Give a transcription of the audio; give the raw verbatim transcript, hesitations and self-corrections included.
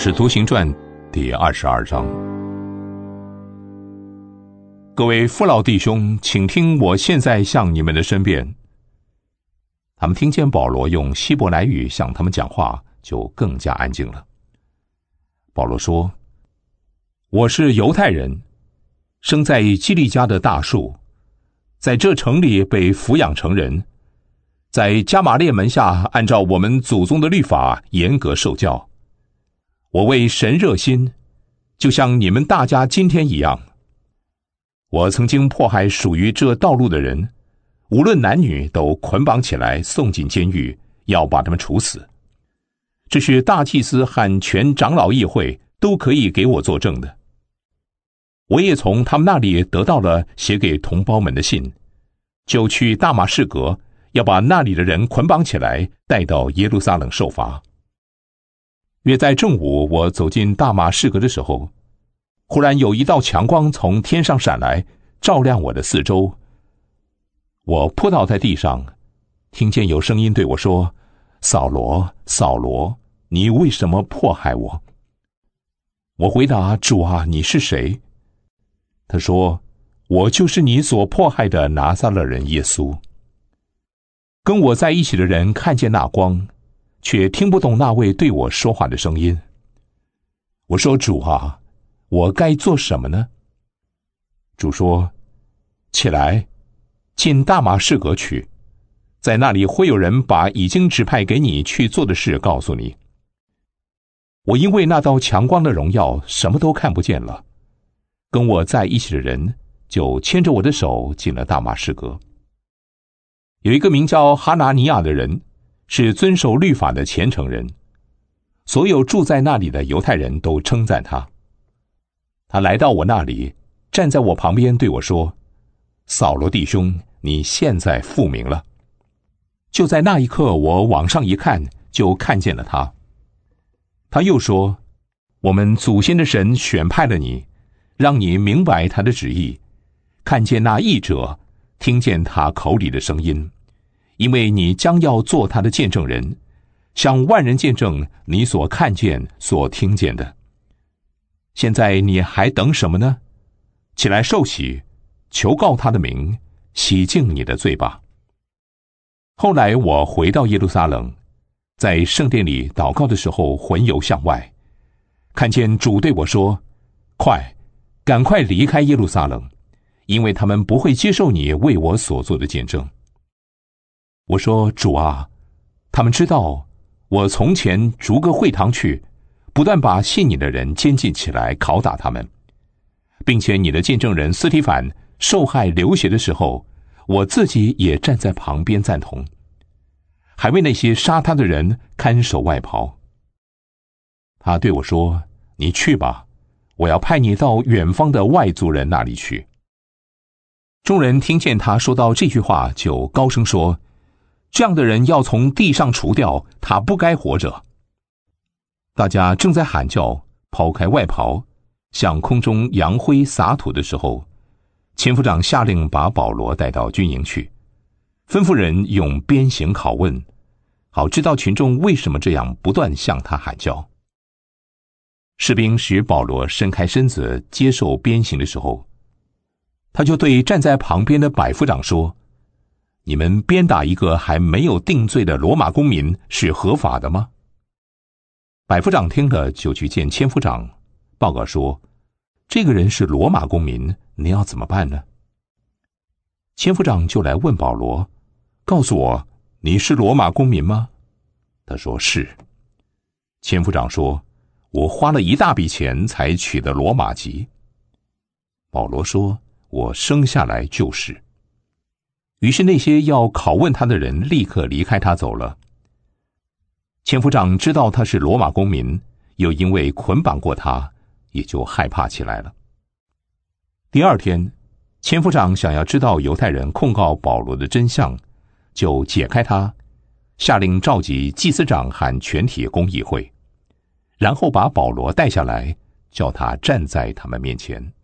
使徒行传第二十二章。各位父老弟兄，请听我现在向你们的申辩。他们听见保罗用希伯来语向他们讲话，就更加安静了。保罗说：我是犹太人，生在基利家的大树，在这城里被抚养成人，在加玛列门下按照我们祖宗的律法严格受教。我为神热心，就像你们大家今天一样。我曾经迫害属于这道路的人，无论男女都捆绑起来送进监狱，要把他们处死。这是大祭司和全长老议会都可以给我作证的。我也从他们那里得到了写给同胞们的信，就去大马士革，要把那里的人捆绑起来带到耶路撒冷受罚。约在正午，我走进大马士革的时候，忽然有一道强光从天上闪来，照亮我的四周。我扑倒在地上，听见有声音对我说：扫罗，扫罗，你为什么迫害我？我回答：主啊，你是谁？他说：我就是你所迫害的拿撒勒人耶稣。跟我在一起的人看见那光，却听不懂那位对我说话的声音。我说：主啊，我该做什么呢？主说：起来，进大马士革去，在那里会有人把已经指派给你去做的事告诉你。我因为那道强光的荣耀，什么都看不见了。跟我在一起的人就牵着我的手进了大马士革。有一个名叫哈拿尼亚的人，是遵守律法的虔诚人，所有住在那里的犹太人都称赞他。他来到我那里，站在我旁边对我说：扫罗弟兄，你现在复明了。就在那一刻，我往上一看，就看见了他。他又说：我们祖先的神选派了你，让你明白他的旨意，看见那义者，听见他口里的声音，因为你将要做他的见证人，向万人见证你所看见所听见的。现在你还等什么呢？起来受洗，求告他的名，洗净你的罪吧。后来我回到耶路撒冷，在圣殿里祷告的时候，魂游向外，看见主对我说：快，赶快离开耶路撒冷，因为他们不会接受你为我所做的见证。我说：主啊，他们知道我从前逐个会堂去，不断把信你的人监禁起来，拷打他们，并且你的见证人司提反受害流血的时候，我自己也站在旁边赞同，还为那些杀他的人看守外袍。他对我说：你去吧，我要派你到远方的外族人那里去。众人听见他说到这句话，就高声说：这样的人要从地上除掉，他不该活着。大家正在喊叫，抛开外袍，向空中扬灰撒土的时候，千夫长下令把保罗带到军营去，吩咐人用鞭刑拷问，好知道群众为什么这样不断向他喊叫。士兵使保罗伸开身子接受鞭刑的时候，他就对站在旁边的百夫长说：你们鞭打一个还没有定罪的罗马公民是合法的吗？百夫长听了，就去见千夫长，报告说：这个人是罗马公民，你要怎么办呢？千夫长就来问保罗：告诉我，你是罗马公民吗？他说是。千夫长说：我花了一大笔钱才取得罗马籍。保罗说：我生下来就是。于是那些要拷问他的人立刻离开他走了。千夫长知道他是罗马公民，又因为捆绑过他，也就害怕起来了。第二天，千夫长想要知道犹太人控告保罗的真相，就解开他，下令召集祭司长和全体公议会，然后把保罗带下来，叫他站在他们面前。